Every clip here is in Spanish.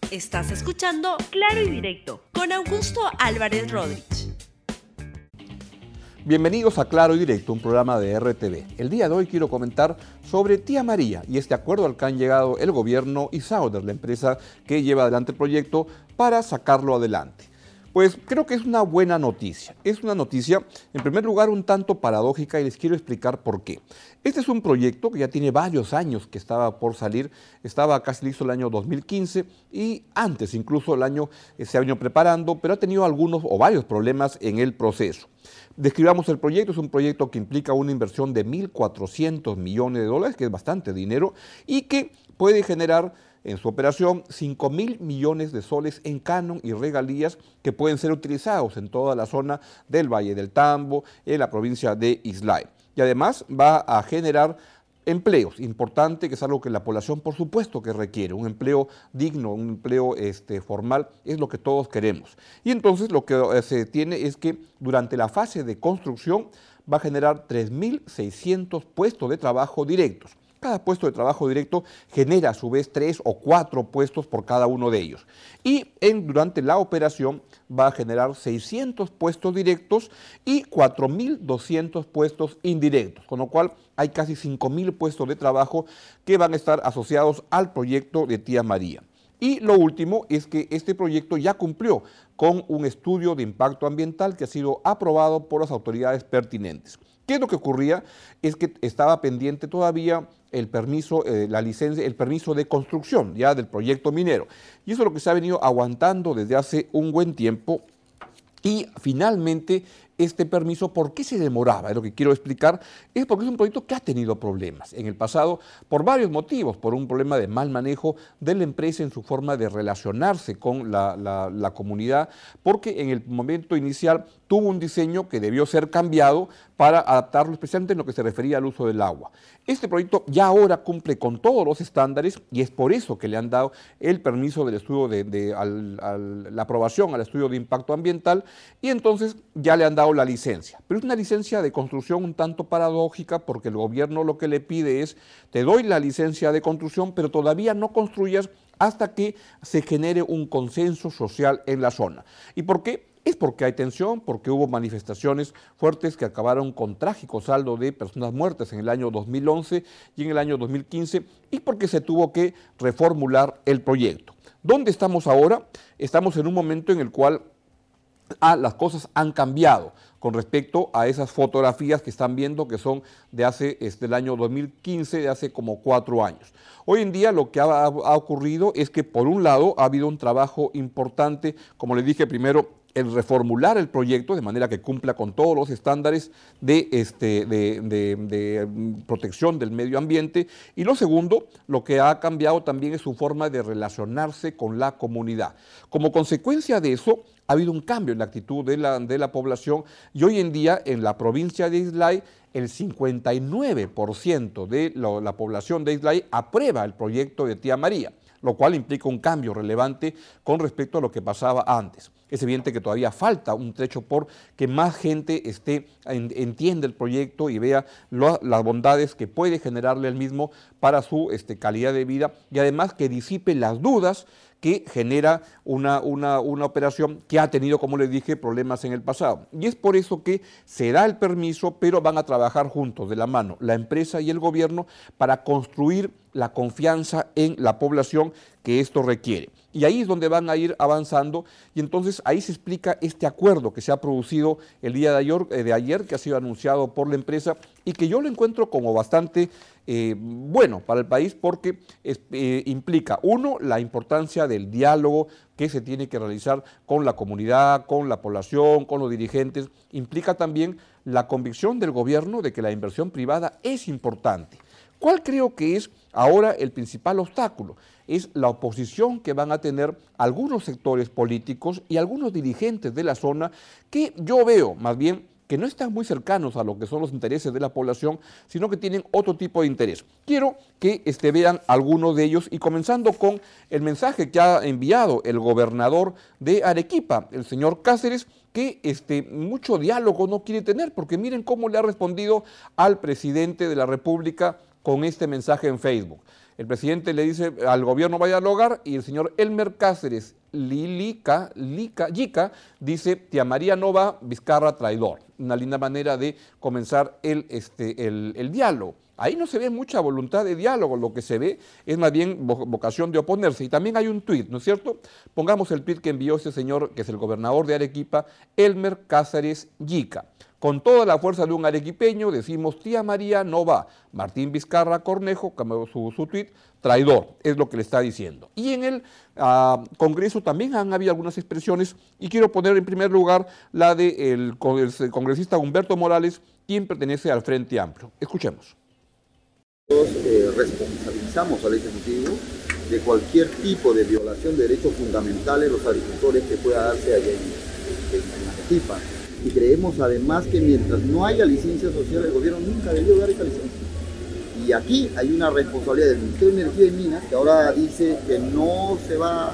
Estás escuchando Claro y Directo con Augusto Álvarez Rodríguez. Bienvenidos a Claro y Directo, un programa de RTV. El día de hoy quiero comentar sobre Tía María y este acuerdo al que han llegado el gobierno y Sauder, la empresa que lleva adelante el proyecto para sacarlo adelante. Pues creo que es una buena noticia. Es una noticia, en primer lugar, un tanto paradójica y les quiero explicar por qué. Este es un proyecto que ya tiene varios años que estaba por salir, estaba casi listo el año 2015 y antes incluso el año se ha venido preparando, pero ha tenido algunos o varios problemas en el proceso. Describamos el proyecto, es un proyecto que implica una inversión de 1.400 millones de dólares, que es bastante dinero, y que puede generar en su operación 5.000 millones de soles en canon y regalías que pueden ser utilizados en toda la zona del Valle del Tambo, en la provincia de Islay. Y además va a generar empleos, importante, que es algo que la población por supuesto que requiere, un empleo digno, un empleo formal, es lo que todos queremos. Y entonces lo que se tiene es que durante la fase de construcción va a generar 3.600 puestos de trabajo directos. Cada puesto de trabajo directo genera a su vez 3 o 4 puestos por cada uno de ellos. Y durante la operación va a generar 600 puestos directos y 4.200 puestos indirectos, con lo cual hay casi 5.000 puestos de trabajo que van a estar asociados al proyecto de Tía María. Y lo último es que este proyecto ya cumplió con un estudio de impacto ambiental que ha sido aprobado por las autoridades pertinentes. ¿Qué es lo que ocurría? Es que estaba pendiente todavía el permiso, la licencia, el permiso de construcción ya del proyecto minero. Y eso es lo que se ha venido aguantando desde hace un buen tiempo. Y finalmente este permiso, ¿por qué se demoraba? Es lo que quiero explicar, es porque es un proyecto que ha tenido problemas en el pasado por varios motivos, por un problema de mal manejo de la empresa en su forma de relacionarse con la comunidad, porque en el momento inicial tuvo un diseño que debió ser cambiado para adaptarlo especialmente en lo que se refería al uso del agua. Este proyecto ya ahora cumple con todos los estándares y es por eso que le han dado el permiso del estudio la aprobación al estudio de impacto ambiental y entonces ya le han dado la licencia. Pero es una licencia de construcción un tanto paradójica porque el gobierno lo que le pide es, te doy la licencia de construcción, pero todavía no construyas hasta que se genere un consenso social en la zona. ¿Y por qué? Es porque hay tensión, porque hubo manifestaciones fuertes que acabaron con trágico saldo de personas muertas en el año 2011 y en el año 2015 y porque se tuvo que reformular el proyecto. ¿Dónde estamos ahora? Estamos en un momento en el cual las cosas han cambiado con respecto a esas fotografías que están viendo que son de hace del año 2015, de hace como 4 años. Hoy en día lo que ha ocurrido es que por un lado ha habido un trabajo importante, como les dije primero, el reformular el proyecto de manera que cumpla con todos los estándares de protección del medio ambiente y lo segundo, lo que ha cambiado también es su forma de relacionarse con la comunidad. Como consecuencia de eso, ha habido un cambio en la actitud de la población y hoy en día en la provincia de Islay el 59% de la población de Islay aprueba el proyecto de Tía María, lo cual implica un cambio relevante con respecto a lo que pasaba antes. Es evidente que todavía falta un trecho por que más gente entienda el proyecto y vea las bondades que puede generarle el mismo para su calidad de vida y además que disipe las dudas que genera una operación que ha tenido, como les dije, problemas en el pasado. Y es por eso que se da el permiso, pero van a trabajar juntos, de la mano, la empresa y el gobierno, para construir la confianza en la población que esto requiere. Y ahí es donde van a ir avanzando y entonces ahí se explica este acuerdo que se ha producido el día de ayer, que ha sido anunciado por la empresa y que yo lo encuentro como bastante bueno para el país porque implica, uno, la importancia del diálogo que se tiene que realizar con la comunidad, con la población, con los dirigentes, implica también la convicción del gobierno de que la inversión privada es importante. ¿Cuál creo que es ahora el principal obstáculo? Es la oposición que van a tener algunos sectores políticos y algunos dirigentes de la zona que yo veo más bien que no están muy cercanos a lo que son los intereses de la población, sino que tienen otro tipo de interés. Quiero que vean algunos de ellos y comenzando con el mensaje que ha enviado el gobernador de Arequipa, el señor Cáceres, que mucho diálogo no quiere tener, porque miren cómo le ha respondido al presidente de la República con este mensaje en Facebook. El presidente le dice al gobierno vaya a dialogar y el señor Elmer Cáceres Yica dice tía María no va, Vizcarra traidor. Una linda manera de comenzar el diálogo. Ahí no se ve mucha voluntad de diálogo, lo que se ve es más bien vocación de oponerse. Y también hay un tuit, ¿no es cierto? Pongamos el tuit que envió ese señor, que es el gobernador de Arequipa, Elmer Cáceres Yica. Con toda la fuerza de un arequipeño decimos, tía María no va. Martín Vizcarra Cornejo, como su tuit, traidor, es lo que le está diciendo. Y en el Congreso también han habido algunas expresiones, y quiero poner en primer lugar la del congresista Humberto Morales, quien pertenece al Frente Amplio. Escuchemos. Responsabilizamos al Ejecutivo de cualquier tipo de violación de derechos fundamentales de los agricultores que pueda darse allá en Arequipa. Y creemos además que mientras no haya licencia social, el gobierno nunca debió dar esa licencia. Y aquí hay una responsabilidad del Ministerio de Energía y Minas, que ahora dice que no se va a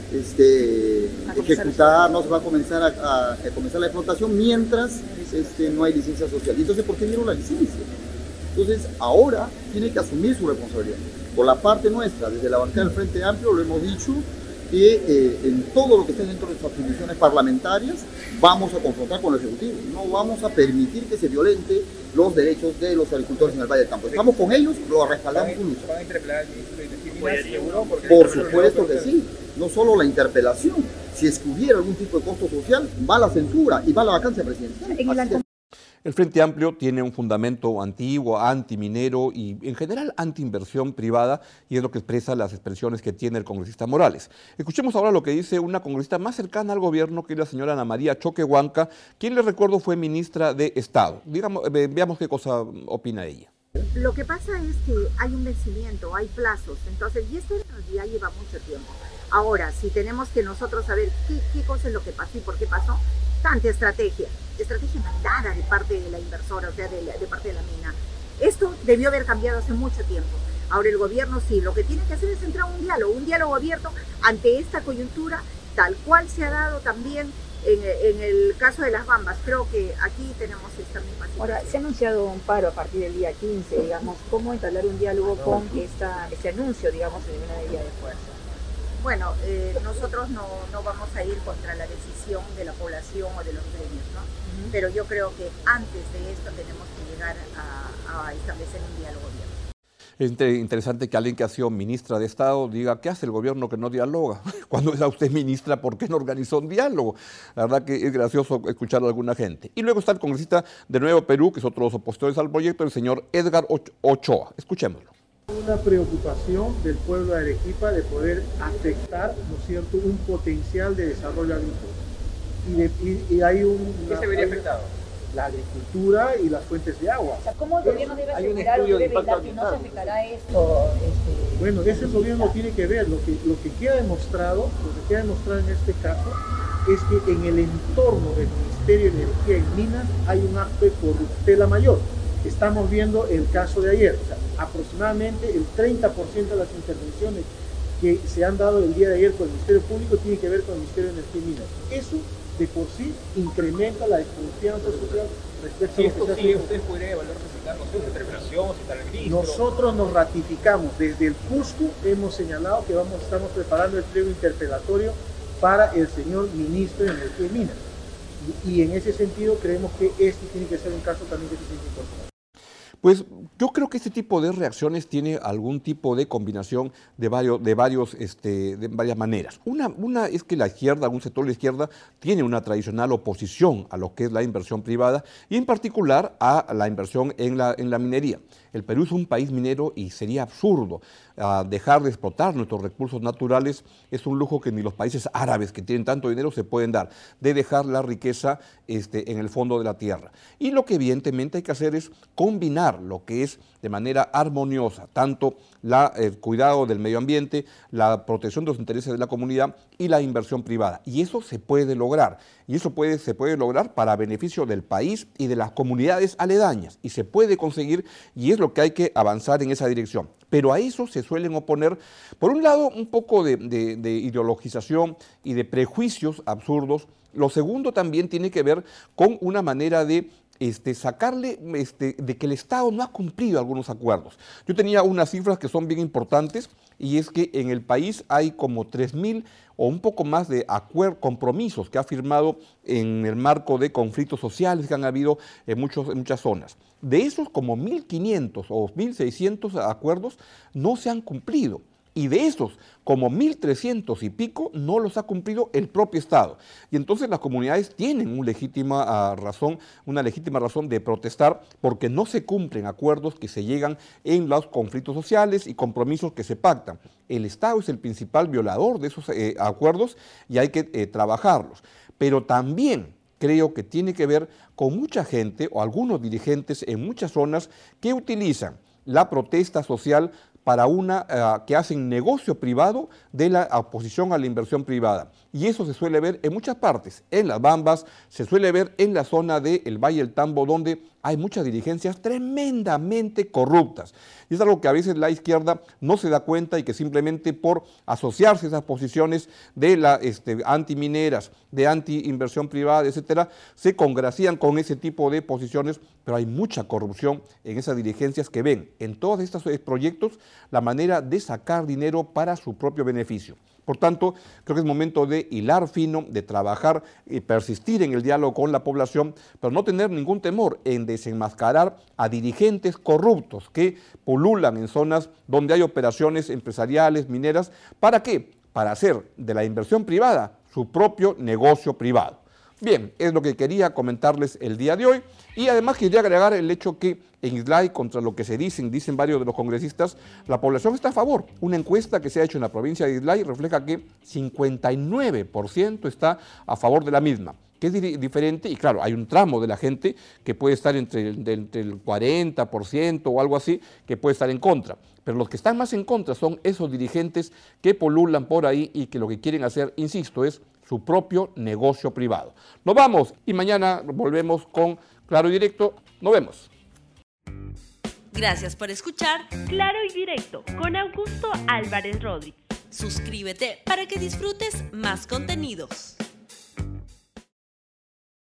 ejecutar, no se va a comenzar a comenzar la explotación mientras no hay licencia social. Y entonces, ¿por qué dieron la licencia? Entonces, ahora tiene que asumir su responsabilidad. Por la parte nuestra, desde la bancada del Frente Amplio, lo hemos dicho, que en todo lo que esté dentro de nuestras atribuciones parlamentarias, vamos a confrontar con el Ejecutivo. No vamos a permitir que se violenten los derechos de los agricultores en el Valle del Campo. Estamos con ellos, lo respaldamos con lucha. ¿Van a interpelar al ministro de Energía y Minas? Por supuesto que sí. No solo la interpelación. Si es que hubiera algún tipo de costo social, va la censura y va la vacancia presidencial. El Frente Amplio tiene un fundamento antiguo, antiminero y en general antiinversión privada, y es lo que expresa las expresiones que tiene el congresista Morales. Escuchemos ahora lo que dice una congresista más cercana al gobierno, que es la señora Ana María Choquehuanca, quien, les recuerdo, fue ministra de Estado. Veamos qué cosa opina ella. Lo que pasa es que hay un vencimiento, hay plazos, entonces, y esto en realidad lleva mucho tiempo. Ahora, si tenemos que nosotros saber qué cosa es lo que pasó y por qué pasó, tanta estrategia mandada de parte de la inversora, o sea, de parte de la mina. Esto debió haber cambiado hace mucho tiempo. Ahora el gobierno sí, lo que tiene que hacer es entrar a un diálogo abierto ante esta coyuntura, tal cual se ha dado también en el caso de las Bambas. Creo que aquí tenemos esta misma situación. Ahora, se ha anunciado un paro a partir del día 15, digamos, ¿cómo entablar un diálogo con este anuncio, digamos, de una medida de fuerza? Bueno, nosotros no vamos a ir contra la decisión de la población o de los gremios, ¿no? Pero yo creo que antes de esto tenemos que llegar a establecer un diálogo abierto. Es interesante que alguien que ha sido ministra de Estado diga, ¿qué hace el gobierno que no dialoga? Cuando era usted ministra, ¿por qué no organizó un diálogo? La verdad que es gracioso escuchar a alguna gente. Y luego está el congresista de Nuevo Perú, que es otro de los opositores al proyecto, el señor Edgar Ochoa. Escuchémoslo. Una preocupación del pueblo de Arequipa de poder afectar, ¿no es cierto?, un potencial de desarrollo agrícola. Y hay ¿Qué se vería afectado? La agricultura y las fuentes de agua. O sea, ¿cómo el gobierno debe asegurar o debe velar que no se afectará esto? Bueno, eso el gobierno tiene que ver. Lo que queda demostrado en este caso es que en el entorno del Ministerio de Energía y Minas hay un acto de corruptela mayor. Estamos viendo el caso de ayer. O sea, aproximadamente el 30% de las intervenciones que se han dado el día de ayer por el Ministerio Público tiene que ver con el Ministerio de Energía y Minas. Eso de por sí incrementa la desconfianza social respecto a lo que se hace. ¿Ustedes podrían evaluar presentar una interpelación, citar al ministro? Nosotros nos ratificamos. Desde el Cusco hemos señalado que estamos preparando el pliego interpelatorio para el señor ministro de Energía y Minas. Y en ese sentido creemos que este tiene que ser un caso también que se tiene que incorporar. Pues yo creo que este tipo de reacciones tiene algún tipo de combinación de varias maneras. Una es que la izquierda, un sector de la izquierda, tiene una tradicional oposición a lo que es la inversión privada y en particular a la inversión en la minería. El Perú es un país minero y sería absurdo dejar de explotar nuestros recursos naturales. Es un lujo que ni los países árabes, que tienen tanto dinero, se pueden dar, de dejar la riqueza en el fondo de la tierra. Y lo que evidentemente hay que hacer es combinar lo que es de manera armoniosa, tanto el cuidado del medio ambiente, la protección de los intereses de la comunidad y la inversión privada. Y eso se puede lograr. Y eso se puede lograr para beneficio del país y de las comunidades aledañas. Y se puede conseguir, y es lo que hay que avanzar en esa dirección. Pero a eso se suelen oponer, por un lado, un poco de ideologización y de prejuicios absurdos. Lo segundo también tiene que ver con una manera de sacarle de que el Estado no ha cumplido algunos acuerdos. Yo tenía unas cifras que son bien importantes, y es que en el país hay como 3.000 o un poco más de compromisos que ha firmado en el marco de conflictos sociales que han habido en muchas zonas. De esos, como 1.500 o 1.600 acuerdos no se han cumplido. Y de esos, como 1.300 y pico, no los ha cumplido el propio Estado. Y entonces las comunidades tienen una legítima razón de protestar porque no se cumplen acuerdos que se llegan en los conflictos sociales y compromisos que se pactan. El Estado es el principal violador de esos acuerdos y hay que trabajarlos. Pero también creo que tiene que ver con mucha gente o algunos dirigentes en muchas zonas que utilizan la protesta social para que hacen negocio privado de la oposición a la inversión privada. Y eso se suele ver en muchas partes, en Las Bambas, se suele ver en la zona del Valle del Tambo, donde hay muchas dirigencias tremendamente corruptas. Y es algo que a veces la izquierda no se da cuenta y que simplemente por asociarse a esas posiciones de la antimineras, de anti-inversión privada, etcétera, se congracian con ese tipo de posiciones, pero hay mucha corrupción en esas dirigencias que ven en todos estos proyectos la manera de sacar dinero para su propio beneficio. Por tanto, creo que es momento de hilar fino, de trabajar y persistir en el diálogo con la población, pero no tener ningún temor en desenmascarar a dirigentes corruptos que pululan en zonas donde hay operaciones empresariales, mineras. ¿Para qué? Para hacer de la inversión privada su propio negocio privado. Bien, es lo que quería comentarles el día de hoy, y además quería agregar el hecho que en Islay, contra lo que dicen varios de los congresistas, la población está a favor. Una encuesta que se ha hecho en la provincia de Islay refleja que 59% está a favor de la misma, que es diferente, y claro, hay un tramo de la gente que puede estar entre el 40% o algo así, que puede estar en contra. Pero los que están más en contra son esos dirigentes que pululan por ahí y que lo que quieren hacer, insisto, es su propio negocio privado. Nos vamos y mañana volvemos con Claro y Directo. Nos vemos. Gracias por escuchar Claro y Directo con Augusto Álvarez Rodríguez. Suscríbete para que disfrutes más contenidos.